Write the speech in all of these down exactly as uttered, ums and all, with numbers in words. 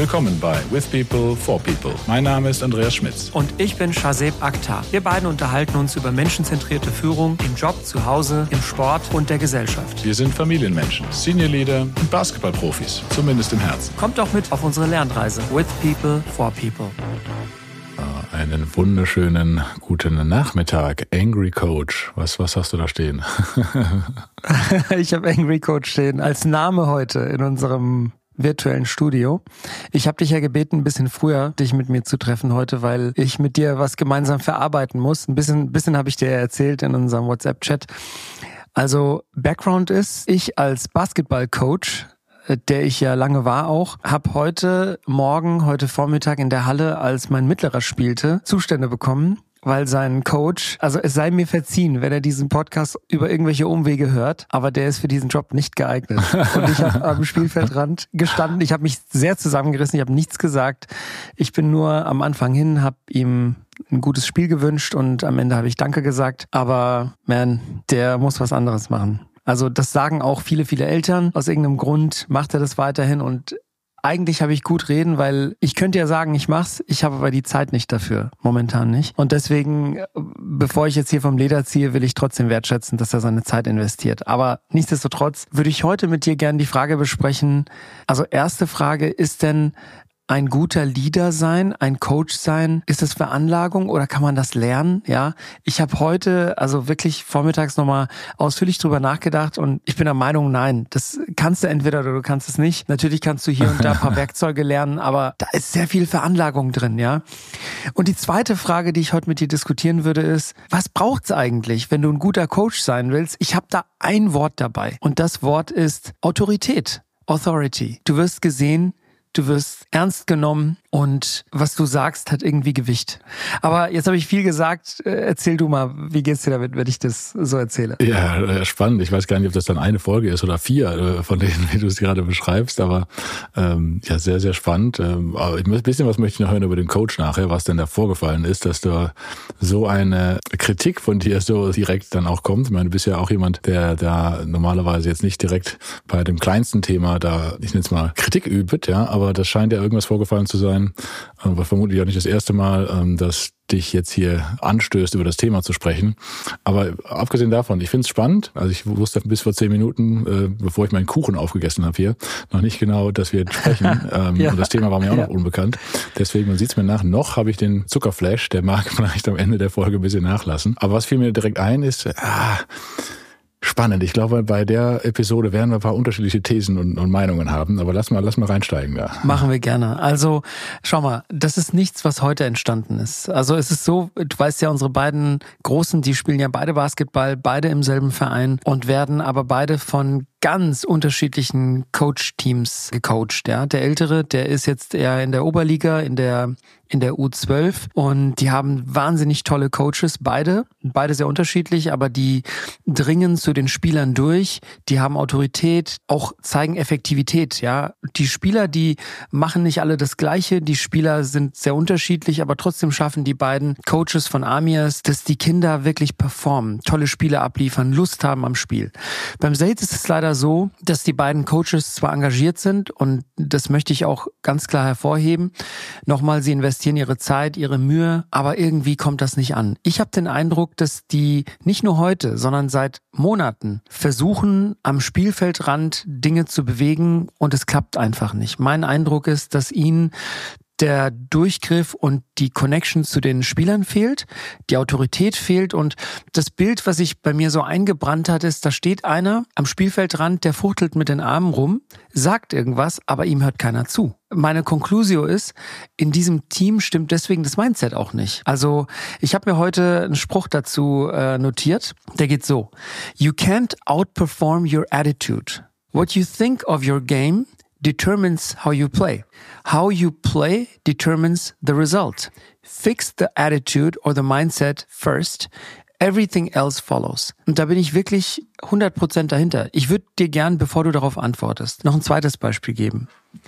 Willkommen bei With People for People. Mein Name ist Andreas Schmitz. Und ich bin Shazeb Akhtar. Wir beiden unterhalten uns über menschenzentrierte Führung im Job, zu Hause, im Sport und der Gesellschaft. Wir sind Familienmenschen, Senior Leader und Basketballprofis, zumindest im Herzen. Kommt doch mit auf unsere Lernreise. With People for People. Einen wunderschönen guten Nachmittag. Angry Coach. Was, was hast du da stehen? Ich habe Angry Coach stehen als Name heute in unserem virtuellen Studio. Ich habe dich ja gebeten, ein bisschen früher dich mit mir zu treffen heute, weil ich mit dir was gemeinsam verarbeiten muss. Ein bisschen, bisschen habe ich dir erzählt in unserem WhatsApp-Chat. Also Background ist, ich als Basketball-Coach, der ich ja lange war auch, habe heute Morgen, heute Vormittag in der Halle, als mein Mittlerer spielte, Zustände bekommen, weil sein Coach, also es sei mir verziehen, wenn er diesen Podcast über irgendwelche Umwege hört, aber der ist für diesen Job nicht geeignet. Und ich habe am Spielfeldrand gestanden, ich habe mich sehr zusammengerissen, ich habe nichts gesagt. Ich bin nur am Anfang hin, habe ihm ein gutes Spiel gewünscht und am Ende habe ich Danke gesagt. Aber man, der muss was anderes machen. Also das sagen auch viele, viele Eltern. Aus irgendeinem Grund macht er das weiterhin und eigentlich habe ich gut reden, weil ich könnte ja sagen, ich mach's, ich habe aber die Zeit nicht dafür, momentan nicht. Und deswegen, bevor ich jetzt hier vom Leder ziehe, will ich trotzdem wertschätzen, dass er seine Zeit investiert. Aber nichtsdestotrotz würde ich heute mit dir gerne die Frage besprechen. Also erste Frage, ist denn ein guter Leader sein, ein Coach sein, ist das Veranlagung oder kann man das lernen? Ja, ich habe heute also wirklich vormittags nochmal ausführlich drüber nachgedacht und ich bin der Meinung, nein, das kannst du entweder oder du kannst es nicht. Natürlich kannst du hier und da ein paar Werkzeuge lernen, aber da ist sehr viel Veranlagung drin, ja. Und die zweite Frage, die ich heute mit dir diskutieren würde, ist, was braucht's eigentlich, wenn du ein guter Coach sein willst? Ich habe da ein Wort dabei und das Wort ist Autorität, Authority. Du wirst gesehen, du wirst ernst genommen und was du sagst, hat irgendwie Gewicht. Aber jetzt habe ich viel gesagt. Erzähl du mal, wie geht's dir damit, wenn ich das so erzähle? Ja, spannend. Ich weiß gar nicht, ob das dann eine Folge ist oder vier von denen, wie du es gerade beschreibst. Aber ähm, ja, sehr, sehr spannend. Ähm, aber ein bisschen was möchte ich noch hören über den Coach nachher, was denn da vorgefallen ist, dass du so eine Kritik von dir so direkt dann auch kommt. Ich meine, du bist ja auch jemand, der da normalerweise jetzt nicht direkt bei dem kleinsten Thema da, ich nenne es mal, Kritik übt, ja, aber Aber das scheint ja irgendwas vorgefallen zu sein. Aber vermutlich auch nicht das erste Mal, dass dich jetzt hier anstößt, über das Thema zu sprechen. Aber abgesehen davon, ich finde es spannend. Also ich wusste bis vor zehn Minuten, bevor ich meinen Kuchen aufgegessen habe hier, noch nicht genau, dass wir sprechen. ja. Und das Thema war mir auch ja. noch unbekannt. Deswegen, man sieht es mir nach, noch habe ich den Zuckerflash, der mag vielleicht am Ende der Folge ein bisschen nachlassen. Aber was fiel mir direkt ein ist, ah, spannend. Ich glaube, bei der Episode werden wir ein paar unterschiedliche Thesen und, und Meinungen haben. Aber lass mal, lass mal reinsteigen da. Machen wir gerne. Also, schau mal, das ist nichts, was heute entstanden ist. Also, es ist so, du weißt ja, unsere beiden Großen, die spielen ja beide Basketball, beide im selben Verein und werden aber beide von ganz unterschiedlichen Coach-Teams gecoacht. Ja, der Ältere, der ist jetzt eher in der Oberliga, in der in der U zwölf und die haben wahnsinnig tolle Coaches, beide, beide sehr unterschiedlich, aber die dringen zu den Spielern durch, die haben Autorität, auch zeigen Effektivität, ja. Die Spieler, die machen nicht alle das Gleiche, die Spieler sind sehr unterschiedlich, aber trotzdem schaffen die beiden Coaches von Amias, dass die Kinder wirklich performen, tolle Spiele abliefern, Lust haben am Spiel. Beim Saints ist es leider so, dass die beiden Coaches zwar engagiert sind und das möchte ich auch ganz klar hervorheben, nochmal, sie investieren ihre Zeit, ihre Mühe, aber irgendwie kommt das nicht an. Ich habe den Eindruck, dass die nicht nur heute, sondern seit Monaten versuchen, am Spielfeldrand Dinge zu bewegen und es klappt einfach nicht. Mein Eindruck ist, dass ihnen der Durchgriff und die Connection zu den Spielern fehlt, die Autorität fehlt und das Bild, was sich bei mir so eingebrannt hat, ist, da steht einer am Spielfeldrand, der fuchtelt mit den Armen rum, sagt irgendwas, aber ihm hört keiner zu. Meine Conclusio ist, in diesem Team stimmt deswegen das Mindset auch nicht. Also ich habe mir heute einen Spruch dazu äh, notiert, der geht so: You can't outperform your attitude. What you think of your game determines how you play. How you play determines the result. Fix the attitude or the mindset first. Everything else follows. Und da bin ich wirklich hundert Prozent dahinter. Ich würde dir gern, bevor du darauf antwortest, noch ein zweites Beispiel geben.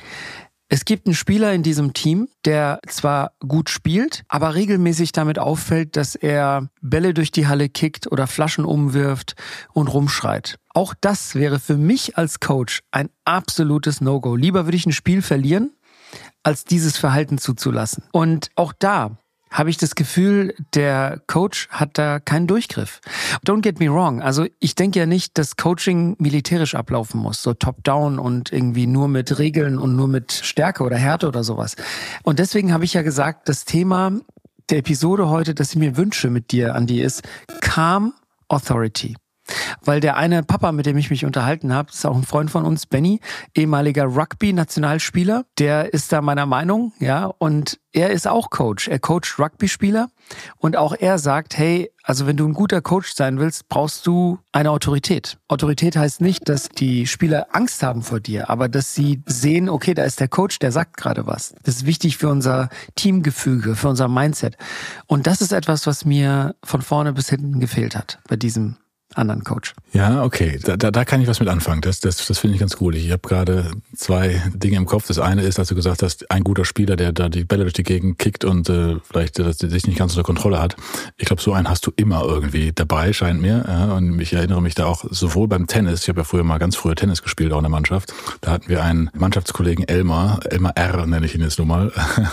Es gibt einen Spieler in diesem Team, der zwar gut spielt, aber regelmäßig damit auffällt, dass er Bälle durch die Halle kickt oder Flaschen umwirft und rumschreit. Auch das wäre für mich als Coach ein absolutes No-Go. Lieber würde ich ein Spiel verlieren, als dieses Verhalten zuzulassen. Und auch da habe ich das Gefühl, der Coach hat da keinen Durchgriff. Don't get me wrong, also ich denke ja nicht, dass Coaching militärisch ablaufen muss, so top-down und irgendwie nur mit Regeln und nur mit Stärke oder Härte oder sowas. Und deswegen habe ich ja gesagt, das Thema der Episode heute, das ich mir wünsche mit dir, Andi, ist Calm Authority. Weil der eine Papa, mit dem ich mich unterhalten habe, ist auch ein Freund von uns, Benny, ehemaliger Rugby-Nationalspieler, der ist da meiner Meinung, ja, und er ist auch Coach. Er coacht Rugby-Spieler und auch er sagt, hey, also wenn du ein guter Coach sein willst, brauchst du eine Autorität. Autorität heißt nicht, dass die Spieler Angst haben vor dir, aber dass sie sehen, okay, da ist der Coach, der sagt gerade was. Das ist wichtig für unser Teamgefüge, für unser Mindset. Und das ist etwas, was mir von vorne bis hinten gefehlt hat bei diesem anderen Coach. Ja, okay, da, da, da kann ich was mit anfangen. Das, das, das finde ich ganz gut. Ich habe gerade zwei Dinge im Kopf. Das eine ist, als du gesagt hast, ein guter Spieler, der da die Bälle durch die Gegend kickt und äh, vielleicht äh, sich nicht ganz unter Kontrolle hat. Ich glaube, so einen hast du immer irgendwie dabei, scheint mir. Ja, und ich erinnere mich da auch sowohl beim Tennis, ich habe ja früher mal ganz früher Tennis gespielt, auch in der Mannschaft. Da hatten wir einen Mannschaftskollegen, Elmar, Elmar R. nenne ich ihn jetzt nur mal.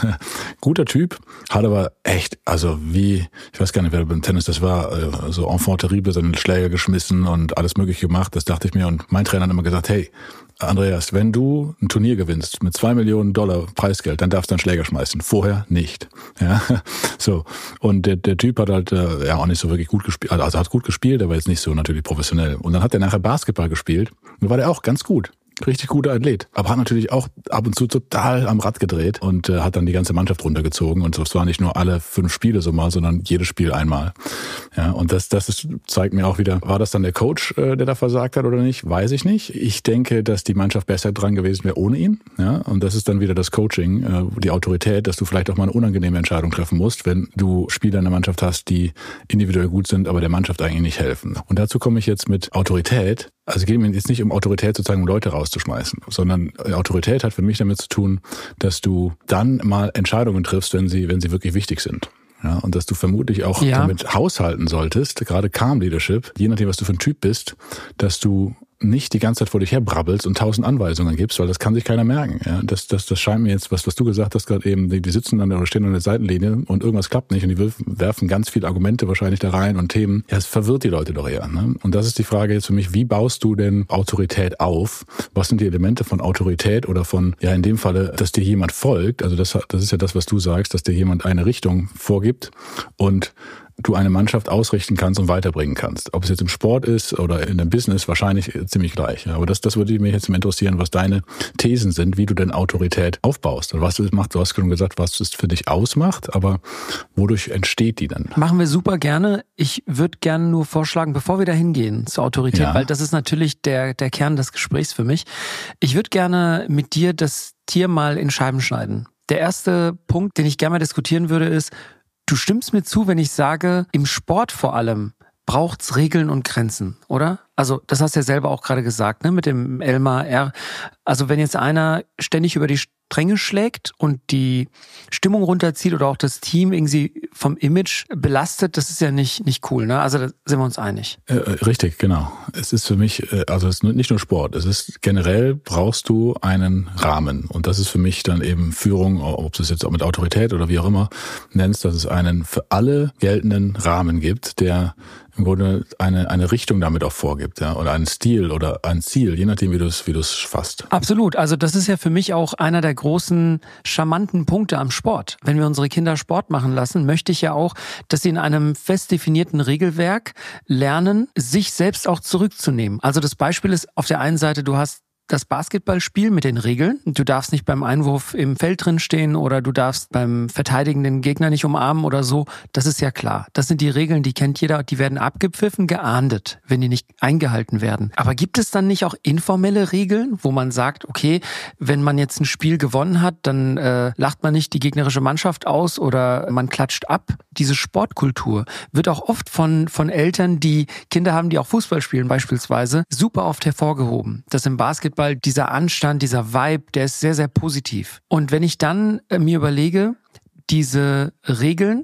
Guter Typ, hat aber echt, also wie, ich weiß gar nicht, wer beim Tennis das war, äh, so enfant terrible, seinen Schläger geschmissen und alles mögliche gemacht. Das dachte ich mir. Und mein Trainer hat immer gesagt, hey, Andreas, wenn du ein Turnier gewinnst mit zwei Millionen Dollar Preisgeld, dann darfst du einen Schläger schmeißen. Vorher nicht. Ja, so. Und der, der Typ hat halt äh, ja auch nicht so wirklich gut gespielt. Also hat gut gespielt, aber jetzt nicht so natürlich professionell. Und dann hat er nachher Basketball gespielt. Und war der auch ganz gut. Richtig guter Athlet. Aber hat natürlich auch ab und zu total am Rad gedreht und äh, hat dann die ganze Mannschaft runtergezogen. Und es war nicht nur alle fünf Spiele so mal, sondern jedes Spiel einmal. Ja, und das, das ist, zeigt mir auch wieder, war das dann der Coach, äh, der da versagt hat oder nicht? Weiß ich nicht. Ich denke, dass die Mannschaft besser dran gewesen wäre ohne ihn. Ja, und das ist dann wieder das Coaching, äh, die Autorität, dass du vielleicht auch mal eine unangenehme Entscheidung treffen musst, wenn du Spieler in der Mannschaft hast, die individuell gut sind, aber der Mannschaft eigentlich nicht helfen. Und dazu komme ich jetzt mit Autorität. Also es geht mir jetzt nicht um Autorität sozusagen, um Leute rauszuschmeißen, sondern Autorität hat für mich damit zu tun, dass du dann mal Entscheidungen triffst, wenn sie, wenn sie wirklich wichtig sind. Ja, und dass du vermutlich auch ja. damit haushalten solltest, gerade Calm Leadership, je nachdem, was du für ein Typ bist, dass du nicht die ganze Zeit vor dich her brabbelst und tausend Anweisungen gibst, weil das kann sich keiner merken. Ja, das, das, das scheint mir jetzt, was, was du gesagt hast gerade eben, die, die sitzen dann oder stehen an der Seitenlinie und irgendwas klappt nicht und die werfen ganz viele Argumente wahrscheinlich da rein und Themen. Ja, es verwirrt die Leute doch eher. Ne? Und das ist die Frage jetzt für mich, wie baust du denn Autorität auf? Was sind die Elemente von Autorität oder von, ja in dem Falle, dass dir jemand folgt? Also das, das ist ja das, was du sagst, dass dir jemand eine Richtung vorgibt und du eine Mannschaft ausrichten kannst und weiterbringen kannst. Ob es jetzt im Sport ist oder in dem Business, wahrscheinlich ziemlich gleich. Aber das, das würde mich jetzt interessieren, was deine Thesen sind, wie du denn Autorität aufbaust. Und was du machst, du hast schon gesagt, was es für dich ausmacht, aber wodurch entsteht die dann? Machen wir super gerne. Ich würde gerne nur vorschlagen, bevor wir da hingehen zur Autorität, ja. weil das ist natürlich der, der Kern des Gesprächs für mich. Ich würde gerne mit dir das Tier mal in Scheiben schneiden. Der erste Punkt, den ich gerne mal diskutieren würde, ist, du stimmst mir zu, wenn ich sage, im Sport vor allem braucht's Regeln und Grenzen, oder? Also das hast du ja selber auch gerade gesagt, ne, mit dem Elmar R. Also wenn jetzt einer ständig über die Stränge schlägt und die Stimmung runterzieht oder auch das Team irgendwie vom Image belastet, das ist ja nicht nicht cool, ne? Also da sind wir uns einig. Äh, richtig, genau. Es ist für mich, also es ist nicht nur Sport, es ist generell brauchst du einen Rahmen und das ist für mich dann eben Führung, ob du es jetzt auch mit Autorität oder wie auch immer nennst, dass es einen für alle geltenden Rahmen gibt, der im Grunde eine eine Richtung damit auch vorgibt, ja, oder einen Stil oder ein Ziel, je nachdem, wie du es wie du es fasst. Absolut. Also das ist ja für mich auch einer der großen charmanten Punkte am Sport. Wenn wir unsere Kinder Sport machen lassen, möchte ich ja auch, dass sie in einem fest definierten Regelwerk lernen, sich selbst auch zurückzunehmen. Also das Beispiel ist auf der einen Seite, du hast das Basketballspiel mit den Regeln. Du darfst nicht beim Einwurf im Feld drin stehen oder du darfst beim verteidigenden Gegner nicht umarmen oder so. Das ist ja klar. Das sind die Regeln, die kennt jeder. Die werden abgepfiffen, geahndet, wenn die nicht eingehalten werden. Aber gibt es dann nicht auch informelle Regeln, wo man sagt, okay, wenn man jetzt ein Spiel gewonnen hat, dann äh, lacht man nicht die gegnerische Mannschaft aus oder man klatscht ab. Diese Sportkultur wird auch oft von von Eltern, die Kinder haben, die auch Fußball spielen beispielsweise, super oft hervorgehoben. Das im Basketball dieser Anstand, dieser Vibe, der ist sehr, sehr positiv. Und wenn ich dann äh, mir überlege, diese Regeln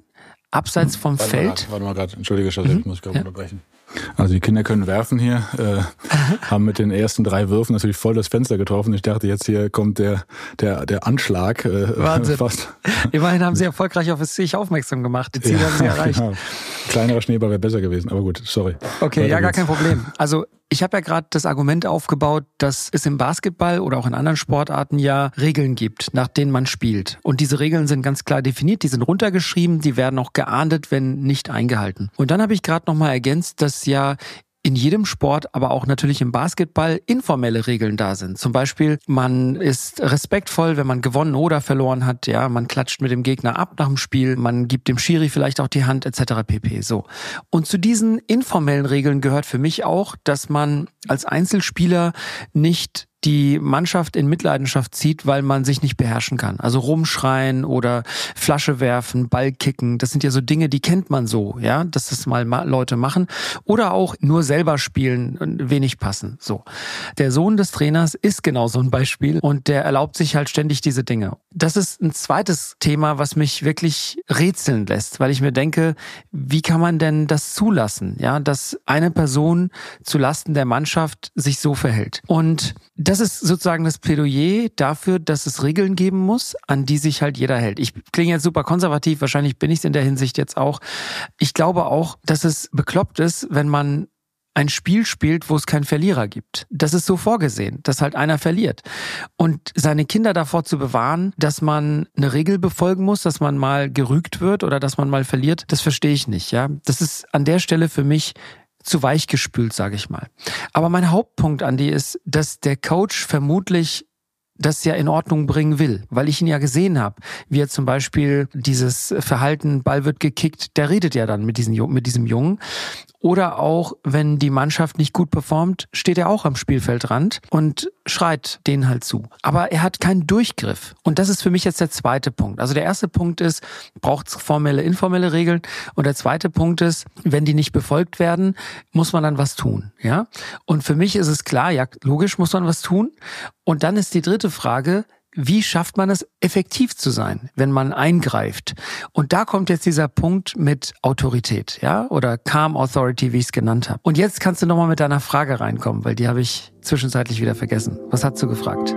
abseits vom warte Feld. Mal, warte mal gerade, entschuldige, Schatz, mhm. muss ich gerade ja. unterbrechen. Also die Kinder können werfen hier, äh, haben mit den ersten drei Würfen natürlich voll das Fenster getroffen. Ich dachte, jetzt hier kommt der der der Anschlag. Äh, Wahnsinn. Fast. Immerhin haben sie erfolgreich auf sich aufmerksam gemacht. Die Ziele ja, haben sie erreicht. Genau. Kleinerer Schneeball wäre besser gewesen, aber gut, sorry. Okay, Weiter ja, gar geht's. kein Problem. Also ich habe ja gerade das Argument aufgebaut, dass es im Basketball oder auch in anderen Sportarten ja Regeln gibt, nach denen man spielt. Und diese Regeln sind ganz klar definiert, die sind runtergeschrieben, die werden auch geahndet, wenn nicht eingehalten. Und dann habe ich gerade nochmal ergänzt, dass ja in jedem Sport, aber auch natürlich im Basketball informelle Regeln da sind. Zum Beispiel, man ist respektvoll, wenn man gewonnen oder verloren hat. Ja, man klatscht mit dem Gegner ab nach dem Spiel, man gibt dem Schiri vielleicht auch die Hand et cetera pp. So. Und zu diesen informellen Regeln gehört für mich auch, dass man als Einzelspieler nicht die Mannschaft in Mitleidenschaft zieht, weil man sich nicht beherrschen kann. Also rumschreien oder Flasche werfen, Ball kicken, das sind ja so Dinge, die kennt man so, ja, dass das mal Leute machen. Oder auch nur selber spielen und wenig passen. So. Der Sohn des Trainers ist genau so ein Beispiel und der erlaubt sich halt ständig diese Dinge. Das ist ein zweites Thema, was mich wirklich rätseln lässt, weil ich mir denke, wie kann man denn das zulassen, ja, dass eine Person zu Lasten der Mannschaft sich so verhält? Und das ist sozusagen das Plädoyer dafür, dass es Regeln geben muss, an die sich halt jeder hält. Ich klinge jetzt super konservativ, wahrscheinlich bin ich es in der Hinsicht jetzt auch. Ich glaube auch, dass es bekloppt ist, wenn man ein Spiel spielt, wo es keinen Verlierer gibt. Das ist so vorgesehen, dass halt einer verliert. Und seine Kinder davor zu bewahren, dass man eine Regel befolgen muss, dass man mal gerügt wird oder dass man mal verliert, das verstehe ich nicht. Ja, das ist an der Stelle für mich zu weich gespült, sage ich mal. Aber mein Hauptpunkt, Andi, ist, dass der Coach vermutlich das ja in Ordnung bringen will, weil ich ihn ja gesehen habe, wie er zum Beispiel dieses Verhalten, Ball wird gekickt, der redet ja dann mit diesem, mit diesem Jungen. Oder auch, wenn die Mannschaft nicht gut performt, steht er auch am Spielfeldrand und schreit denen halt zu. Aber er hat keinen Durchgriff. Und das ist für mich jetzt der zweite Punkt. Also der erste Punkt ist, braucht es formelle, informelle Regeln. Und der zweite Punkt ist, wenn die nicht befolgt werden, muss man dann was tun. Ja? Und für mich ist es klar, ja, logisch muss man was tun. Und dann ist die dritte Frage, wie schafft man es, effektiv zu sein, wenn man eingreift? Und da kommt jetzt dieser Punkt mit Autorität, ja, oder Calm Authority, wie ich es genannt habe. Und jetzt kannst du nochmal mit deiner Frage reinkommen, weil die habe ich zwischenzeitlich wieder vergessen. Was hast du gefragt?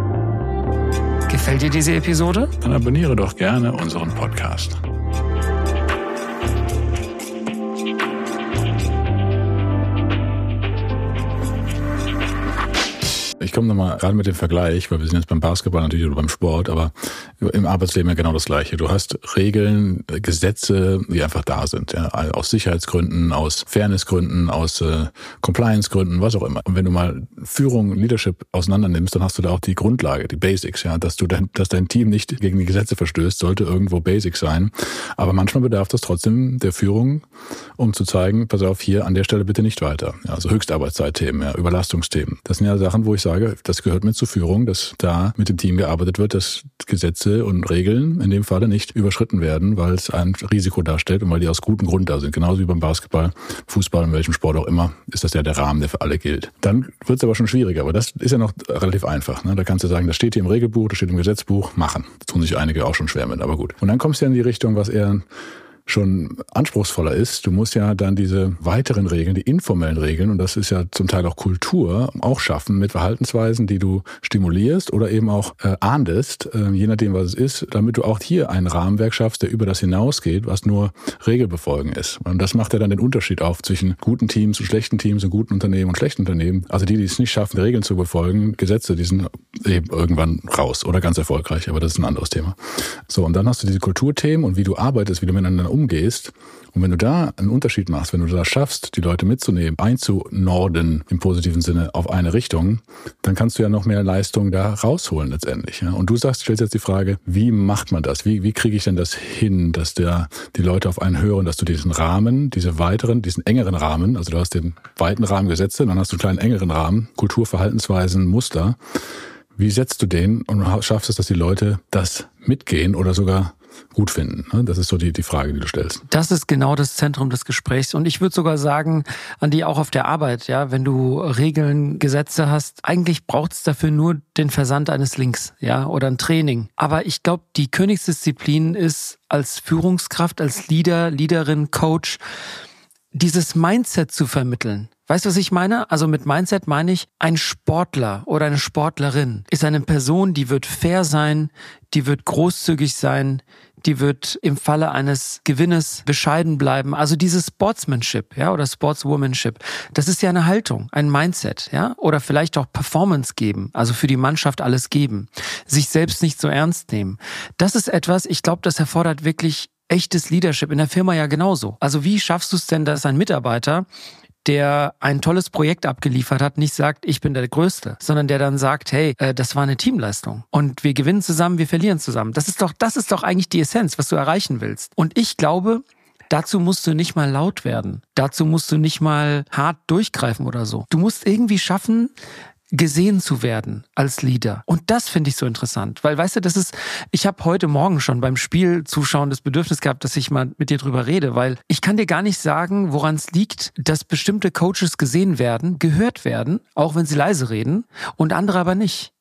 Gefällt dir diese Episode? Dann abonniere doch gerne unseren Podcast. Ich komme nochmal gerade mit dem Vergleich, weil wir sind jetzt beim Basketball natürlich oder beim Sport, aber im Arbeitsleben ja genau das Gleiche. Du hast Regeln, Gesetze, die einfach da sind, ja, aus Sicherheitsgründen, aus Fairnessgründen, aus äh, Compliance-Gründen, was auch immer. Und wenn du mal Führung, Leadership auseinander nimmst, dann hast du da auch die Grundlage, die Basics, ja, dass du dein, dass dein Team nicht gegen die Gesetze verstößt, sollte irgendwo Basics sein. Aber manchmal bedarf das trotzdem der Führung, um zu zeigen, pass auf, hier an der Stelle bitte nicht weiter. Ja, also Höchstarbeitszeitthemen, ja, Überlastungsthemen. Das sind ja Sachen, wo ich sage, das gehört mit zur Führung, dass da mit dem Team gearbeitet wird, dass Gesetze und Regeln in dem Falle nicht überschritten werden, weil es ein Risiko darstellt und weil die aus gutem Grund da sind. Genauso wie beim Basketball, Fußball, in welchem Sport auch immer, ist das ja der Rahmen, der für alle gilt. Dann wird es aber schon schwieriger, aber das ist ja noch relativ einfach. Ne? Da kannst du sagen, das steht hier im Regelbuch, das steht im Gesetzbuch, machen. Da tun sich einige auch schon schwer mit, aber gut. Und dann kommst du ja in die Richtung, was eher schon anspruchsvoller ist. Du musst ja dann diese weiteren Regeln, die informellen Regeln, und das ist ja zum Teil auch Kultur, auch schaffen mit Verhaltensweisen, die du stimulierst oder eben auch äh, ahndest, äh, je nachdem, was es ist, damit du auch hier ein Rahmenwerk schaffst, der über das hinausgeht, was nur Regelbefolgen ist. Und das macht ja dann den Unterschied auf zwischen guten Teams und schlechten Teams und guten Unternehmen und schlechten Unternehmen. Also die, die es nicht schaffen, Regeln zu befolgen, Gesetze, die sind eben irgendwann raus oder ganz erfolgreich, aber das ist ein anderes Thema. So, und dann hast du diese Kulturthemen und wie du arbeitest, wie du miteinander umgehst. umgehst. Und wenn du da einen Unterschied machst, wenn du da schaffst, die Leute mitzunehmen, einzunorden im positiven Sinne auf eine Richtung, dann kannst du ja noch mehr Leistung da rausholen letztendlich. Ja? Und du sagst, stellst jetzt die Frage, wie macht man das? Wie, wie kriege ich denn das hin, dass der, die Leute auf einen hören, dass du diesen Rahmen, diese weiteren, diesen engeren Rahmen, also du hast den weiten Rahmen Gesetze, dann hast du einen kleinen engeren Rahmen, Kultur, Verhaltensweisen, Muster. Wie setzt du den und schaffst es, dass die Leute das mitgehen oder sogar gut finden? Das ist so die, die Frage, die du stellst. Das ist genau das Zentrum des Gesprächs. Und ich würde sogar sagen, Andi, auch auf der Arbeit, ja, wenn du Regeln, Gesetze hast, eigentlich braucht es dafür nur den Versand eines Links, ja, oder ein Training. Aber ich glaube, die Königsdisziplin ist als Führungskraft, als Leader, Leaderin, Coach, dieses Mindset zu vermitteln. Weißt du, was ich meine? Also mit Mindset meine ich, ein Sportler oder eine Sportlerin ist eine Person, die wird fair sein, die wird großzügig sein, die wird im Falle eines Gewinnes bescheiden bleiben. Also dieses Sportsmanship, ja, oder Sportswomanship, das ist ja eine Haltung, ein Mindset, ja, oder vielleicht auch Performance geben, also für die Mannschaft alles geben, sich selbst nicht so ernst nehmen. Das ist etwas, ich glaube, das erfordert wirklich echtes Leadership, in der Firma ja genauso. Also wie schaffst du es denn, dass ein Mitarbeiter, der ein tolles Projekt abgeliefert hat, nicht sagt, ich bin der Größte, sondern der dann sagt, hey, äh, das war eine Teamleistung und wir gewinnen zusammen, wir verlieren zusammen. Das ist doch, das ist doch eigentlich die Essenz, was du erreichen willst. Und ich glaube, dazu musst du nicht mal laut werden. Dazu musst du nicht mal hart durchgreifen oder so. Du musst irgendwie schaffen, gesehen zu werden als Leader. Und das finde ich so interessant, weil, weißt du, das ist, ich habe heute Morgen schon beim Spiel zuschauen das Bedürfnis gehabt, dass ich mal mit dir drüber rede, weil ich kann dir gar nicht sagen, woran es liegt, dass bestimmte Coaches gesehen werden, gehört werden, auch wenn sie leise reden und andere aber nicht.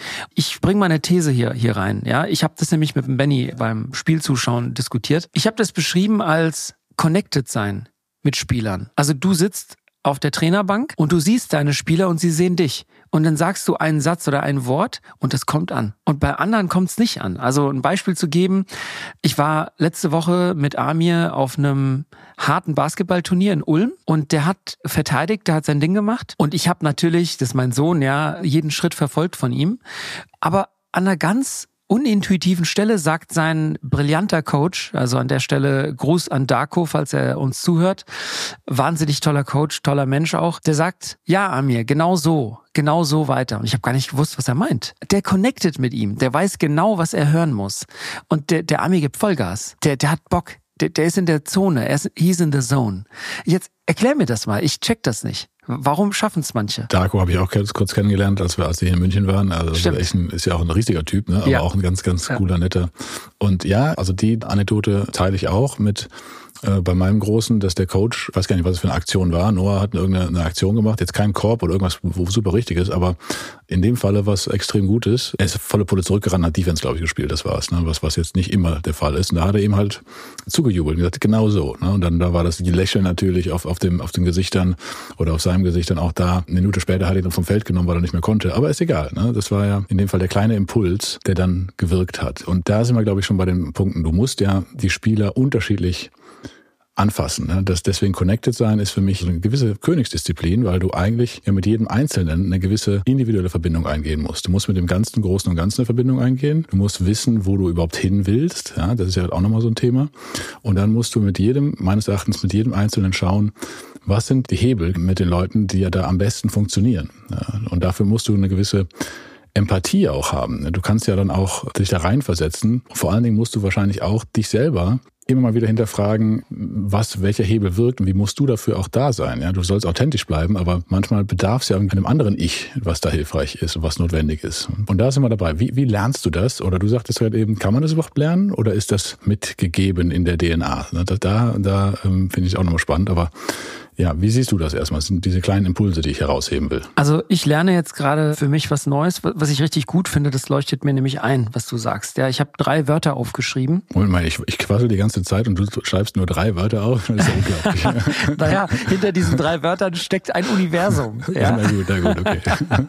Ich bringe mal eine These hier, hier rein. Ja, ich habe das nämlich mit dem Benny beim Spielzuschauen diskutiert. Ich habe das beschrieben als connected sein mit Spielern. Also du sitzt auf der Trainerbank und du siehst deine Spieler und sie sehen dich. Und dann sagst du einen Satz oder ein Wort und das kommt an. Und bei anderen kommt es nicht an. Also ein Beispiel zu geben, ich war letzte Woche mit Amir auf einem harten Basketballturnier in Ulm und der hat verteidigt, der hat sein Ding gemacht. Und ich habe natürlich, das ist mein Sohn, ja, jeden Schritt verfolgt von ihm. Aber an einer ganz unintuitiven Stelle sagt sein brillanter Coach, also an der Stelle Gruß an Darko, falls er uns zuhört, wahnsinnig toller Coach, toller Mensch auch, der sagt, ja Amir, genau so, genau so weiter. Und ich habe gar nicht gewusst, was er meint. Der connected mit ihm, der weiß genau, was er hören muss. Und der, der Amir gibt Vollgas, der, der hat Bock, der, der ist in der Zone, er ist, he's in the zone. Jetzt erklär mir das mal, ich check das nicht. Warum schaffen es manche? Darko habe ich auch kurz kennengelernt, als wir, als wir hier in München waren. Also echt ein, ist ja auch ein riesiger Typ, ne? Aber ja. Auch ein ganz, ganz cooler, ja. Netter. Und ja, also die Anekdote teile ich auch mit äh, bei meinem Großen, dass der Coach, ich weiß gar nicht, was es für eine Aktion war, Noah hat irgendeine Aktion gemacht, jetzt kein Korb oder irgendwas, wo super richtig ist, aber in dem Falle was extrem gut ist. Er ist volle Pulle zurückgerannt, hat Defense, glaube ich, gespielt, das war's, ne? Was, was jetzt nicht immer der Fall ist. Und da hat er ihm halt zugejubelt und gesagt, genau so. Ne? Und dann da war das die Lächeln natürlich auf, auf, dem, auf den Gesichtern oder auf seinem Gesicht dann auch da. Eine Minute später hat er ihn vom Feld genommen, weil er nicht mehr konnte. Aber ist egal. Ne? Das war ja in dem Fall der kleine Impuls, der dann gewirkt hat. Und da sind wir, glaube ich, schon bei den Punkten. Du musst ja die Spieler unterschiedlich anfassen. Ne? Das deswegen Connected sein ist für mich eine gewisse Königsdisziplin, weil du eigentlich ja mit jedem Einzelnen eine gewisse individuelle Verbindung eingehen musst. Du musst mit dem ganzen Großen und Ganzen eine Verbindung eingehen. Du musst wissen, wo du überhaupt hin willst. Ja, das ist ja auch nochmal so ein Thema. Und dann musst du mit jedem, meines Erachtens, mit jedem Einzelnen schauen, was sind die Hebel mit den Leuten, die ja da am besten funktionieren. Ja, und dafür musst du eine gewisse Empathie auch haben. Du kannst ja dann auch dich da reinversetzen. Vor allen Dingen musst du wahrscheinlich auch dich selber immer mal wieder hinterfragen, was, welcher Hebel wirkt und wie musst du dafür auch da sein. Ja, du sollst authentisch bleiben, aber manchmal bedarf es ja einem anderen Ich, was da hilfreich ist und was notwendig ist. Und da sind wir dabei. Wie, wie lernst du das? Oder du sagtest gerade eben, kann man das überhaupt lernen oder ist das mitgegeben in der D N A? Da, da, da ähm, finde ich auch nochmal spannend, aber ja, wie siehst du das erstmal? Das sind diese kleinen Impulse, die ich herausheben will. Also ich lerne jetzt gerade für mich was Neues, was ich richtig gut finde, das leuchtet mir nämlich ein, was du sagst. Ja, ich habe drei Wörter aufgeschrieben. Moment mal, ich, ich quassel die ganze Zeit und du schreibst nur drei Wörter auf? Das ist ja unglaublich. Naja, hinter diesen drei Wörtern steckt ein Universum. Ja, ja na gut, na gut, okay.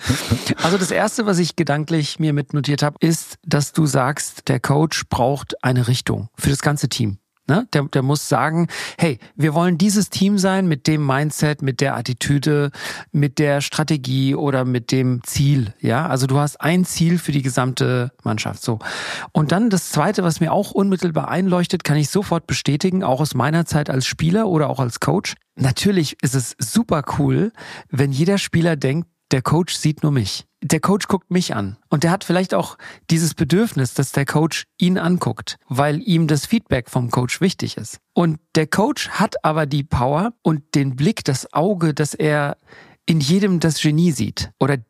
Also das Erste, was ich gedanklich mir mitnotiert habe, ist, dass du sagst, der Coach braucht eine Richtung für das ganze Team. Ne? Der, der muss sagen, hey, wir wollen dieses Team sein mit dem Mindset, mit der Attitüde, mit der Strategie oder mit dem Ziel. Ja, also du hast ein Ziel für die gesamte Mannschaft. So. Und dann das Zweite, was mir auch unmittelbar einleuchtet, kann ich sofort bestätigen, auch aus meiner Zeit als Spieler oder auch als Coach. Natürlich ist es super cool, wenn jeder Spieler denkt, der Coach sieht nur mich. Der Coach guckt mich an. Und der hat vielleicht auch dieses Bedürfnis, dass der Coach ihn anguckt, weil ihm das Feedback vom Coach wichtig ist. Und der Coach hat aber die Power und den Blick, das Auge, dass er in jedem das Genie sieht oder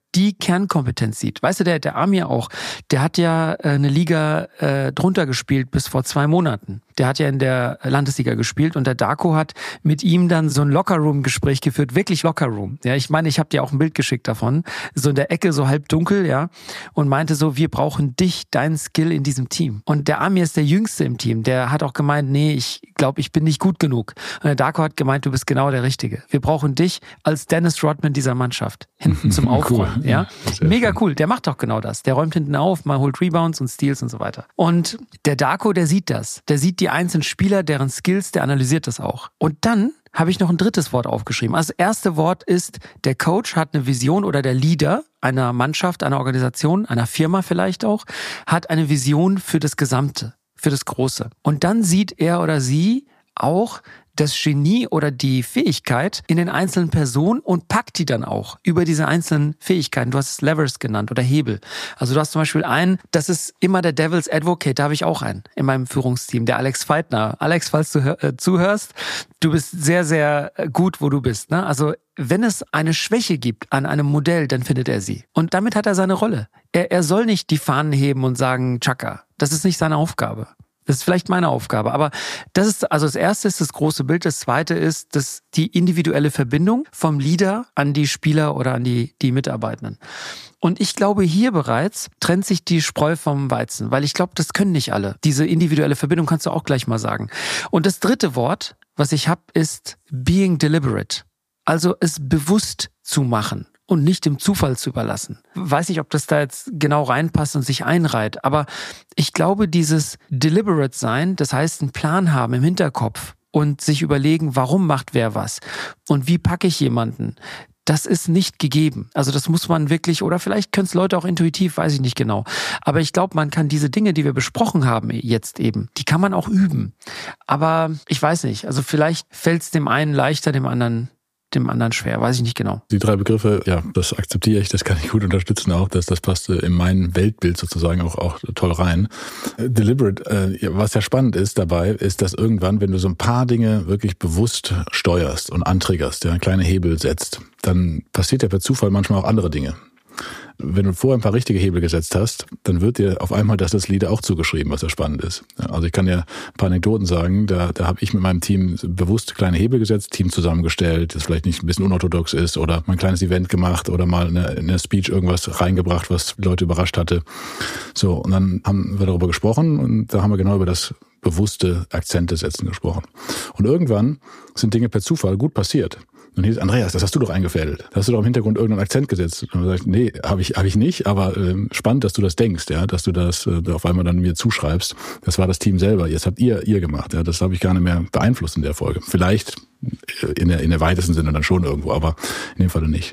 die Kernkompetenz sieht. Weißt du, der, der Amir auch, der hat ja äh, eine Liga äh, drunter gespielt bis vor zwei Monaten. Der hat ja in der Landesliga gespielt und der Darko hat mit ihm dann so ein Lockerroom-Gespräch geführt, wirklich Lockerroom. Ja, ich meine, ich habe dir auch ein Bild geschickt davon, so in der Ecke, so halb dunkel, ja, und meinte so, wir brauchen dich, deinen Skill in diesem Team. Und der Amir ist der Jüngste im Team, der hat auch gemeint, nee, ich glaube, ich bin nicht gut genug. Und der Darko hat gemeint, du bist genau der Richtige. Wir brauchen dich als Dennis Rodman dieser Mannschaft, hinten zum Aufräumen. Cool. Ja, mega cool. Der macht doch genau das. Der räumt hinten auf, mal holt Rebounds und Steals und so weiter. Und der Darko, der sieht das. Der sieht die einzelnen Spieler, deren Skills, der analysiert das auch. Und dann habe ich noch ein drittes Wort aufgeschrieben. Also das erste Wort ist, der Coach hat eine Vision oder der Leader einer Mannschaft, einer Organisation, einer Firma vielleicht auch, hat eine Vision für das Gesamte, für das Große. Und dann sieht er oder sie auch das Genie oder die Fähigkeit in den einzelnen Personen und packt die dann auch über diese einzelnen Fähigkeiten. Du hast es Levers genannt oder Hebel. Also du hast zum Beispiel einen, das ist immer der Devil's Advocate, da habe ich auch einen in meinem Führungsteam, der Alex Feitner. Alex, falls du äh, zuhörst, du bist sehr, sehr gut, wo du bist. Ne? Also wenn es eine Schwäche gibt an einem Modell, dann findet er sie. Und damit hat er seine Rolle. Er, er soll nicht die Fahnen heben und sagen, Chaka. Das ist nicht seine Aufgabe. Das ist vielleicht meine Aufgabe, aber das ist, also das erste ist das große Bild, das zweite ist das, die individuelle Verbindung vom Leader an die Spieler oder an die, die Mitarbeitenden. Und ich glaube, hier bereits trennt sich die Spreu vom Weizen, weil ich glaube, das können nicht alle. Diese individuelle Verbindung kannst du auch gleich mal sagen. Und das dritte Wort, was ich habe, ist being deliberate. Also es bewusst zu machen und nicht dem Zufall zu überlassen. Weiß nicht, ob das da jetzt genau reinpasst und sich einreiht, aber ich glaube, dieses deliberate sein, das heißt einen Plan haben im Hinterkopf und sich überlegen, warum macht wer was und wie packe ich jemanden, das ist nicht gegeben. Also das muss man wirklich, oder vielleicht können es Leute auch intuitiv, weiß ich nicht genau. Aber ich glaube, man kann diese Dinge, die wir besprochen haben jetzt eben, die kann man auch üben. Aber ich weiß nicht, also vielleicht fällt es dem einen leichter, dem anderen dem anderen schwer, weiß ich nicht genau. Die drei Begriffe, ja, das akzeptiere ich, das kann ich gut unterstützen auch, dass das passt in mein Weltbild sozusagen auch, auch toll rein. Deliberate, äh, was ja spannend ist dabei, ist, dass irgendwann, wenn du so ein paar Dinge wirklich bewusst steuerst und antriggerst, ja, kleine Hebel setzt, dann passiert ja per Zufall manchmal auch andere Dinge. Wenn du vorher ein paar richtige Hebel gesetzt hast, dann wird dir auf einmal das das Lied auch zugeschrieben, was ja spannend ist. Also ich kann dir ein paar Anekdoten sagen, da, da habe ich mit meinem Team bewusst kleine Hebel gesetzt, Team zusammengestellt, das vielleicht nicht ein bisschen unorthodox ist oder mal ein kleines Event gemacht oder mal in eine, in eine Speech irgendwas reingebracht, was Leute überrascht hatte. So, und dann haben wir darüber gesprochen und da haben wir genau über das bewusste Akzente setzen gesprochen. Und irgendwann sind Dinge per Zufall gut passiert. Und hier ist Andreas, das hast du doch eingefädelt. Da hast du doch im Hintergrund irgendeinen Akzent gesetzt. Und dann sag ich, nee, habe ich, hab ich nicht, aber äh, spannend, dass du das denkst, ja, dass du das äh, auf einmal dann mir zuschreibst. Das war das Team selber. Jetzt habt ihr ihr gemacht. Ja, das habe ich gar nicht mehr beeinflusst in der Folge. Vielleicht in der, in der weitesten Sinne dann schon irgendwo, aber in dem Fall nicht.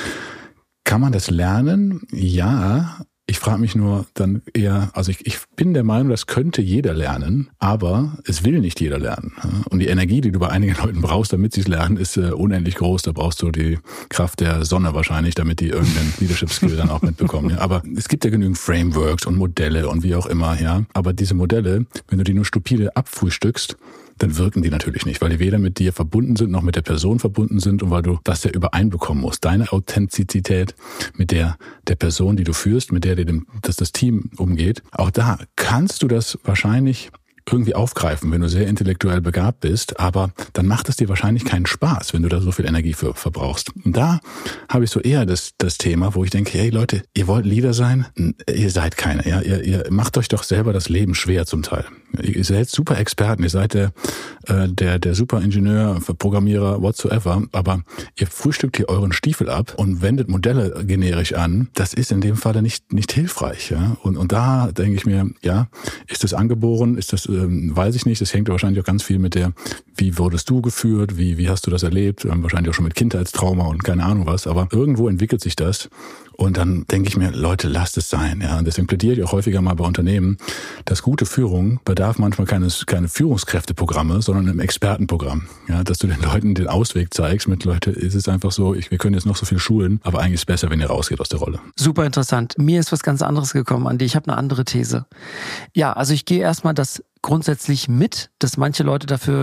Kann man das lernen? Ja. Ich frage mich nur dann eher, also ich, ich bin der Meinung, das könnte jeder lernen, aber es will nicht jeder lernen. Und die Energie, die du bei einigen Leuten brauchst, damit sie es lernen, ist äh, unendlich groß. Da brauchst du die Kraft der Sonne wahrscheinlich, damit die irgendeinen Leadership-Skill dann auch mitbekommen. Ja. Aber es gibt ja genügend Frameworks und Modelle und wie auch immer. Ja. Aber diese Modelle, wenn du die nur stupide abfrühstückst, dann wirken die natürlich nicht, weil die weder mit dir verbunden sind, noch mit der Person verbunden sind und weil du das ja übereinbekommen musst. Deine Authentizität mit der der Person, die du führst, mit der dir dem, dass das Team umgeht. Auch da kannst du das wahrscheinlich irgendwie aufgreifen, wenn du sehr intellektuell begabt bist, aber dann macht es dir wahrscheinlich keinen Spaß, wenn du da so viel Energie für verbrauchst. Und da habe ich so eher das das Thema, wo ich denke, hey Leute, ihr wollt Leader sein? Ihr seid keine, ja, ihr, ihr macht euch doch selber das Leben schwer zum Teil. Ihr seid super Experten, ihr seid der der der super Ingenieur, Programmierer, whatsoever, aber ihr frühstückt hier euren Stiefel ab und wendet Modelle generisch an. Das ist in dem Falle nicht nicht hilfreich, ja. Und und da denke ich mir, ja, ist das angeboren, ist das weiß ich nicht, das hängt wahrscheinlich auch ganz viel mit der, wie wurdest du geführt, wie wie hast du das erlebt, wahrscheinlich auch schon mit Kindheitstrauma und keine Ahnung was, aber irgendwo entwickelt sich das und dann denke ich mir, Leute, lasst es sein, ja, und deswegen plädiere ich auch häufiger mal bei Unternehmen, dass gute Führung bedarf manchmal keine, keine Führungskräfteprogramme, sondern einem Expertenprogramm, ja, dass du den Leuten den Ausweg zeigst mit, Leute, es ist einfach so, ich, wir können jetzt noch so viel schulen, aber eigentlich ist es besser, wenn ihr rausgeht aus der Rolle. Super interessant. Mir ist was ganz anderes gekommen, Andi. Ich habe eine andere These. Ja, also ich gehe erstmal das grundsätzlich mit, dass manche Leute dafür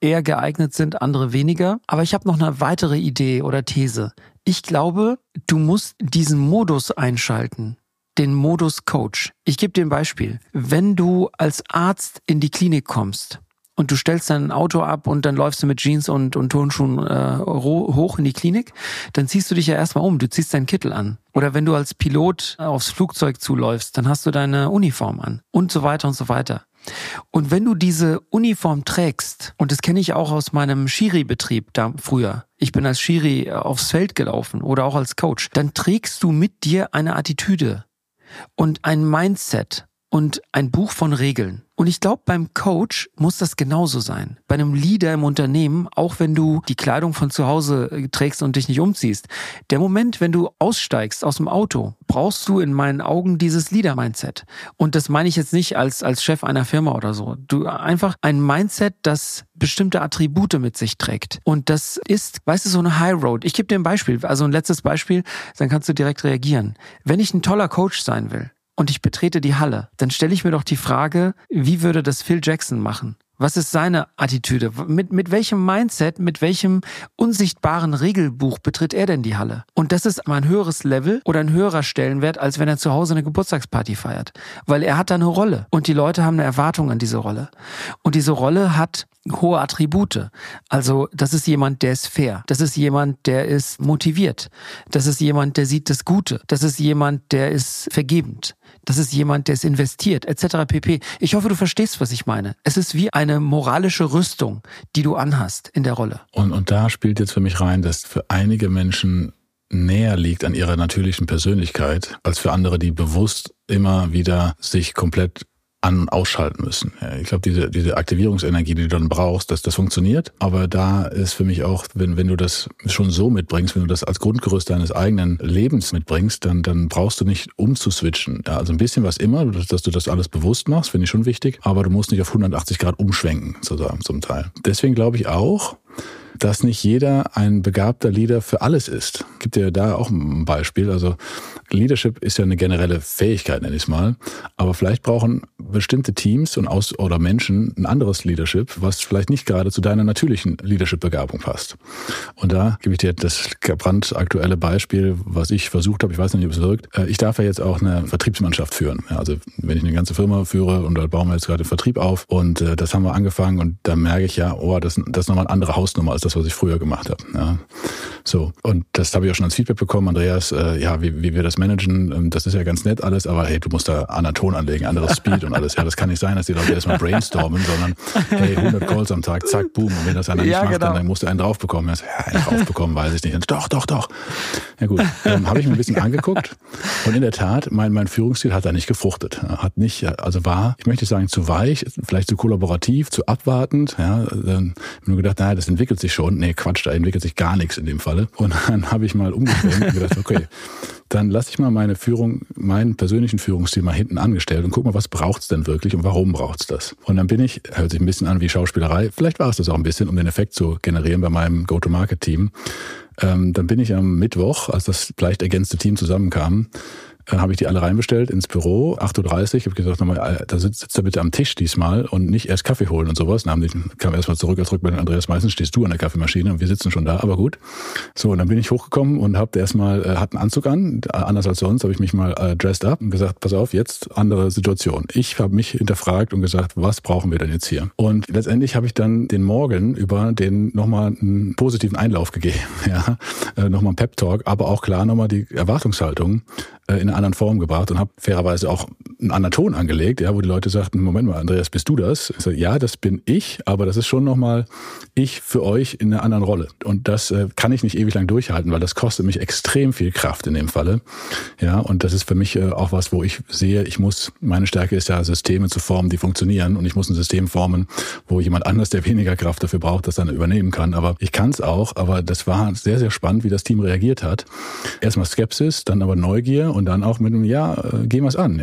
eher geeignet sind, andere weniger. Aber ich habe noch eine weitere Idee oder These. Ich glaube, du musst diesen Modus einschalten, den Modus Coach. Ich gebe dir ein Beispiel. Wenn du als Arzt in die Klinik kommst und du stellst dein Auto ab und dann läufst du mit Jeans und, und Turnschuhen äh, hoch in die Klinik, dann ziehst du dich ja erstmal um, du ziehst deinen Kittel an. Oder wenn du als Pilot aufs Flugzeug zuläufst, dann hast du deine Uniform an und so weiter und so weiter. Und wenn du diese Uniform trägst, und das kenne ich auch aus meinem Schiri-Betrieb da früher, ich bin als Schiri aufs Feld gelaufen oder auch als Coach, dann trägst du mit dir eine Attitüde und ein Mindset und ein Buch von Regeln. Und ich glaube, beim Coach muss das genauso sein. Bei einem Leader im Unternehmen, auch wenn du die Kleidung von zu Hause trägst und dich nicht umziehst. Der Moment, wenn du aussteigst aus dem Auto, brauchst du in meinen Augen dieses Leader-Mindset. Und das meine ich jetzt nicht als, als Chef einer Firma oder so. Du einfach ein Mindset, das bestimmte Attribute mit sich trägt. Und das ist, weißt du, so eine High Road. Ich gebe dir ein Beispiel, also ein letztes Beispiel, dann kannst du direkt reagieren. Wenn ich ein toller Coach sein will, und ich betrete die Halle, dann stelle ich mir doch die Frage, wie würde das Phil Jackson machen? Was ist seine Attitüde? Mit, mit welchem Mindset, mit welchem unsichtbaren Regelbuch betritt er denn die Halle? Und das ist mal ein höheres Level oder ein höherer Stellenwert, als wenn er zu Hause eine Geburtstagsparty feiert. Weil er hat da eine Rolle und die Leute haben eine Erwartung an diese Rolle. Und diese Rolle hat hohe Attribute. Also das ist jemand, der ist fair. Das ist jemand, der ist motiviert. Das ist jemand, der sieht das Gute. Das ist jemand, der ist vergebend. Das ist jemand, der ist investiert, et cetera pp. Ich hoffe, du verstehst, was ich meine. Es ist wie eine moralische Rüstung, die du anhast in der Rolle. Und, und da spielt jetzt für mich rein, dass für einige Menschen näher liegt an ihrer natürlichen Persönlichkeit, als für andere, die bewusst immer wieder sich komplett an- und ausschalten müssen. Ja, ich glaube, diese, diese Aktivierungsenergie, die du dann brauchst, dass das funktioniert. Aber da ist für mich auch, wenn, wenn du das schon so mitbringst, wenn du das als Grundgerüst deines eigenen Lebens mitbringst, dann, dann brauchst du nicht umzuswitchen. Ja, also ein bisschen was immer, dass du das alles bewusst machst, finde ich schon wichtig. Aber du musst nicht auf hundertachtzig Grad umschwenken, sozusagen, zum Teil. Deswegen glaube ich auch, dass nicht jeder ein begabter Leader für alles ist. Gibt ja da auch ein Beispiel. Also Leadership ist ja eine generelle Fähigkeit, nenne ich es mal. Aber vielleicht brauchen bestimmte Teams und aus oder Menschen ein anderes Leadership, was vielleicht nicht gerade zu deiner natürlichen Leadership-Begabung passt. Und da gebe ich dir das brandaktuelle Beispiel, was ich versucht habe. Ich weiß nicht, ob es wirkt. Ich darf ja jetzt auch eine Vertriebsmannschaft führen. Also wenn ich eine ganze Firma führe und da bauen wir jetzt gerade den Vertrieb auf und das haben wir angefangen und da merke ich ja, oh, das, das ist nochmal eine andere Hausnummer als das, was ich früher gemacht habe. Ja. So, und das habe ich auch schon als Feedback bekommen, Andreas, äh, ja, wie, wie wir das managen, das ist ja ganz nett alles, aber hey, du musst da anderen Ton anlegen, anderes Speed und alles. Ja, das kann nicht sein, dass die Leute erstmal brainstormen, sondern hey, hundert Calls am Tag, zack, boom. Und wenn das einer ja, nicht macht, genau. dann, dann musst du einen drauf bekommen. Ja, einen drauf bekommen, weiß ich nicht. Und doch, doch, doch. Ja gut, ähm, habe ich mir ein bisschen angeguckt und in der Tat, mein, mein Führungsstil hat da nicht gefruchtet. Hat nicht, also war, ich möchte sagen, zu weich, vielleicht zu kollaborativ, zu abwartend. Ja, dann habe ich nur gedacht, naja, das entwickelt sich schon. Nee, Quatsch, da entwickelt sich gar nichts in dem Falle. Und dann habe ich mal umgeschwenkt und gedacht, okay, dann lasse ich mal meine Führung, meinen persönlichen Führungsstil mal hinten angestellt und guck mal, was braucht's denn wirklich und warum braucht's das? Und dann bin ich, hört sich ein bisschen an wie Schauspielerei, vielleicht war es das auch ein bisschen, um den Effekt zu generieren bei meinem Go-to-Market-Team. Ähm, dann bin ich am Mittwoch, als das leicht ergänzte Team zusammenkam, Dann habe ich die alle reinbestellt ins Büro, acht Uhr dreißig. Ich habe gesagt, nochmal, da sitzt, sitzt er bitte am Tisch diesmal und nicht erst Kaffee holen und sowas. Dann haben die, kam erstmal zurück, zurück bei Andreas, meistens stehst du an der Kaffeemaschine und wir sitzen schon da, aber gut. So, und dann bin ich hochgekommen und habe erstmal, äh, hatte einen Anzug an, anders als sonst, habe ich mich mal äh, dressed up und gesagt, pass auf, jetzt andere Situation. Ich habe mich hinterfragt und gesagt, was brauchen wir denn jetzt hier? Und letztendlich habe ich dann den Morgen über den nochmal einen positiven Einlauf gegeben, ja, äh, nochmal einen Pep-Talk, aber auch klar nochmal die Erwartungshaltung äh, in einer anderen Form gebracht und habe fairerweise auch einen anderen Ton angelegt, ja, wo die Leute sagten, Moment mal, Andreas, bist du das? Ich sage, ja, das bin ich, aber das ist schon nochmal ich für euch in einer anderen Rolle. Und das äh, kann ich nicht ewig lang durchhalten, weil das kostet mich extrem viel Kraft in dem Falle. Ja, und das ist für mich äh, auch was, wo ich sehe, ich muss, meine Stärke ist ja, Systeme zu formen, die funktionieren, und ich muss ein System formen, wo jemand anders, der weniger Kraft dafür braucht, das dann übernehmen kann. Aber ich kann es auch, aber das war sehr, sehr spannend, wie das Team reagiert hat. Erstmal Skepsis, dann aber Neugier und dann auch mit einem Ja, äh, gehen wir es an. Ja, das ist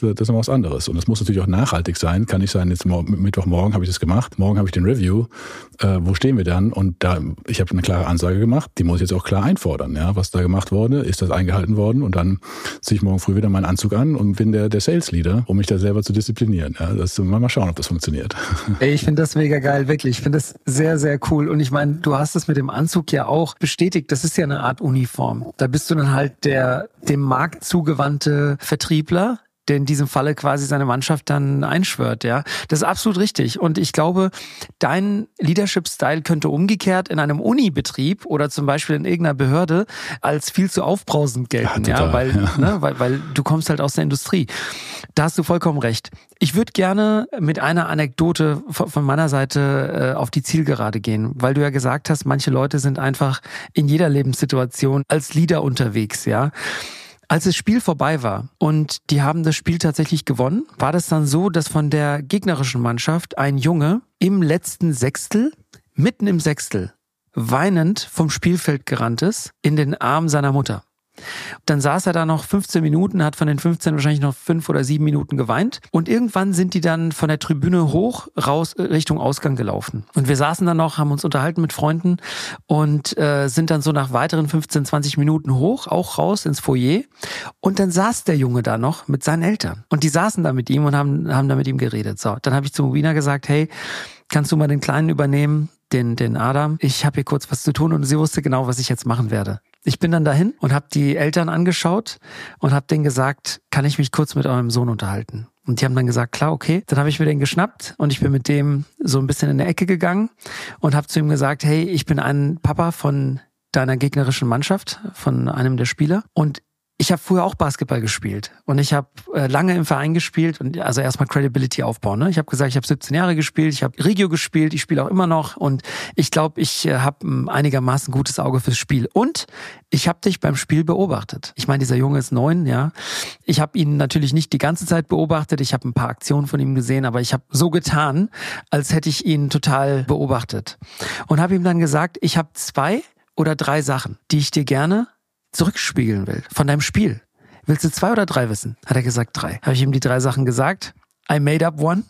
das ist noch was anderes. Und das muss natürlich auch nachhaltig sein. Kann nicht sein, jetzt Mittwochmorgen habe ich das gemacht, morgen habe ich den Review. Äh, wo stehen wir dann? Und da, ich habe eine klare Ansage gemacht, die muss ich jetzt auch klar einfordern. Ja, was da gemacht wurde, ist das eingehalten worden? Und dann ziehe ich morgen früh wieder meinen Anzug an und bin der, der Sales Leader, um mich da selber zu disziplinieren. Ja, das mal schauen, ob das funktioniert. Ey, ich finde das mega geil, wirklich. Ich finde das sehr, sehr cool. Und ich meine, du hast es mit dem Anzug ja auch bestätigt. Das ist ja eine Art Uniform. Da bist du dann halt der dem Markt zugewandte Vertriebler, der in diesem Falle quasi seine Mannschaft dann einschwört, ja. Das ist absolut richtig. Und ich glaube, dein Leadership-Style könnte umgekehrt in einem Unibetrieb oder zum Beispiel in irgendeiner Behörde als viel zu aufbrausend gelten, ja, total, ja weil, ja. Ne, weil, weil du kommst halt aus der Industrie. Da hast du vollkommen recht. Ich würde gerne mit einer Anekdote von meiner Seite äh, auf die Zielgerade gehen, weil du ja gesagt hast, manche Leute sind einfach in jeder Lebenssituation als Leader unterwegs, ja. Als das Spiel vorbei war und die haben das Spiel tatsächlich gewonnen, war das dann so, dass von der gegnerischen Mannschaft ein Junge im letzten Sechstel, mitten im Sechstel, weinend vom Spielfeld gerannt ist, in den Arm seiner Mutter. Dann saß er da noch fünfzehn Minuten, hat von den fünfzehn wahrscheinlich noch fünf oder sieben Minuten geweint. Und irgendwann sind die dann von der Tribüne hoch raus Richtung Ausgang gelaufen. Und wir saßen dann noch, haben uns unterhalten mit Freunden und äh, sind dann so nach weiteren fünfzehn, zwanzig Minuten hoch, auch raus ins Foyer. Und dann saß der Junge da noch mit seinen Eltern. Und die saßen da mit ihm und haben, haben da mit ihm geredet. So, dann habe ich zu Mubina gesagt, hey, kannst du mal den Kleinen übernehmen, den, den Adam? Ich habe hier kurz was zu tun und sie wusste genau, was ich jetzt machen werde. Ich bin dann dahin und habe die Eltern angeschaut und habe denen gesagt, kann ich mich kurz mit eurem Sohn unterhalten? Und die haben dann gesagt, klar, okay. Dann habe ich mir den geschnappt und ich bin mit dem so ein bisschen in der Ecke gegangen und habe zu ihm gesagt, hey, ich bin ein Papa von deiner gegnerischen Mannschaft, von einem der Spieler und ich habe früher auch Basketball gespielt und ich habe äh, lange im Verein gespielt und also erstmal Credibility aufbauen. Ne? Ich habe gesagt, ich habe siebzehn Jahre gespielt, ich habe Regio gespielt, ich spiele auch immer noch und ich glaube, ich äh, habe ein einigermaßen gutes Auge fürs Spiel. Und ich habe dich beim Spiel beobachtet. Ich meine, dieser Junge ist neun, ja. Ich habe ihn natürlich nicht die ganze Zeit beobachtet, ich habe ein paar Aktionen von ihm gesehen, aber ich habe so getan, als hätte ich ihn total beobachtet. Und habe ihm dann gesagt, ich habe zwei oder drei Sachen, die ich dir gerne zurückspiegeln will, von deinem Spiel. Willst du zwei oder drei wissen? Hat er gesagt, drei. Habe ich ihm die drei Sachen gesagt. I made up one.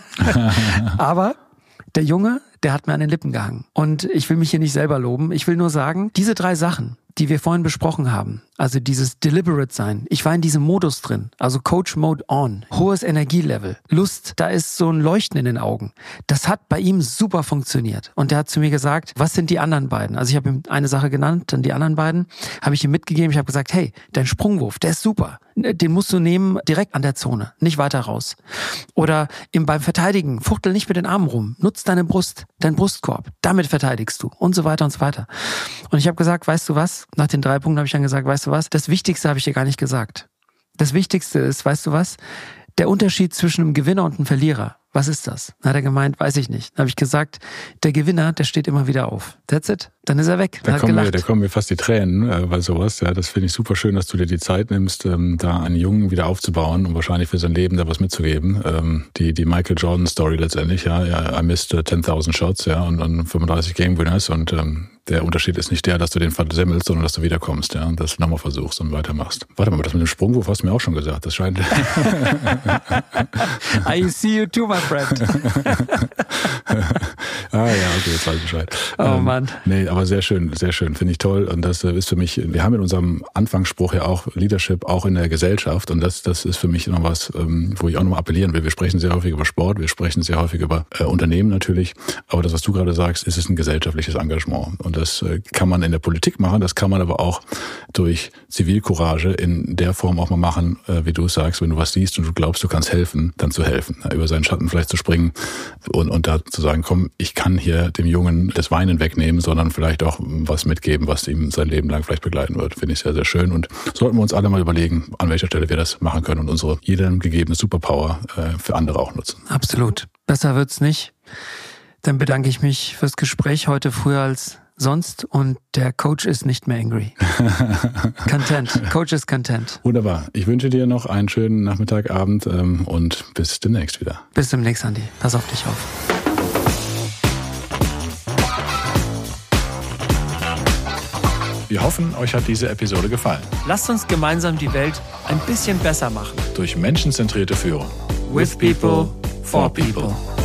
Aber der Junge, der hat mir an den Lippen gehangen. Und ich will mich hier nicht selber loben. Ich will nur sagen, diese drei Sachen, die wir vorhin besprochen haben, also dieses Deliberate sein, ich war in diesem Modus drin, also Coach Mode on, hohes Energielevel, Lust, da ist so ein Leuchten in den Augen. Das hat bei ihm super funktioniert. Und der hat zu mir gesagt, was sind die anderen beiden? Also ich habe ihm eine Sache genannt, dann die anderen beiden, habe ich ihm mitgegeben. Ich habe gesagt, hey, dein Sprungwurf, der ist super. Den musst du nehmen direkt an der Zone, nicht weiter raus. Oder im, beim Verteidigen, fuchtel nicht mit den Armen rum, nutz deine Brust, dein Brustkorb, damit verteidigst du und so weiter und so weiter. Und ich habe gesagt, weißt du was, nach den drei Punkten habe ich dann gesagt, weißt du was, das Wichtigste habe ich dir gar nicht gesagt. Das Wichtigste ist, weißt du was, der Unterschied zwischen einem Gewinner und einem Verlierer. Was ist das? Dann hat er gemeint, weiß ich nicht. Dann habe ich gesagt, der Gewinner, der steht immer wieder auf. That's it. Dann ist er weg. Da kommen, mir, da kommen mir fast die Tränen äh, bei sowas. Ja, das finde ich super schön, dass du dir die Zeit nimmst, ähm, da einen Jungen wieder aufzubauen und wahrscheinlich für sein Leben da was mitzugeben. Ähm, die die Michael Jordan Story letztendlich. Ja, ja I missed uh, zehntausend Shots, ja, und, und fünfunddreißig Game Winners und ähm, der Unterschied ist nicht der, dass du den versemmelst, sondern dass du wiederkommst, ja, und das nochmal versuchst und weitermachst. Warte mal, das mit dem Sprungwurf hast du mir auch schon gesagt. Das scheint. I see you too, my friend. ah ja, okay, jetzt weiß ich Bescheid. Oh ähm, Mann. Nee, aber sehr schön, sehr schön, finde ich toll. Und das ist für mich, wir haben in unserem Anfangsspruch ja auch Leadership auch in der Gesellschaft. Und das, das ist für mich noch was, wo ich auch nochmal appellieren will. Wir sprechen sehr häufig über Sport, wir sprechen sehr häufig über äh, Unternehmen natürlich. Aber das, was du gerade sagst, ist es ein gesellschaftliches Engagement. Und das äh, kann man in der Politik machen, das kann man aber auch durch Zivilcourage in der Form auch mal machen, äh, wie du es sagst, wenn du was siehst und du glaubst, du kannst helfen, dann zu helfen. Ja, über seinen Schatten vielleicht zu springen und, und da zu sagen, komm, ich kann hier dem Jungen das Weinen wegnehmen, sondern vielleicht auch was mitgeben, was ihm sein Leben lang vielleicht begleiten wird. Finde ich sehr, sehr schön. Und sollten wir uns alle mal überlegen, an welcher Stelle wir das machen können und unsere jedem gegebene Superpower äh, für andere auch nutzen. Absolut. Besser wird's nicht. Dann bedanke ich mich fürs Gespräch heute früher als sonst und der Coach ist nicht mehr angry. Content. Coach ist content. Wunderbar. Ich wünsche dir noch einen schönen Nachmittag, Abend ähm, und bis demnächst wieder. Bis demnächst, Andi. Pass auf dich auf. Wir hoffen, euch hat diese Episode gefallen. Lasst uns gemeinsam die Welt ein bisschen besser machen. Durch menschenzentrierte Führung. With people, for people.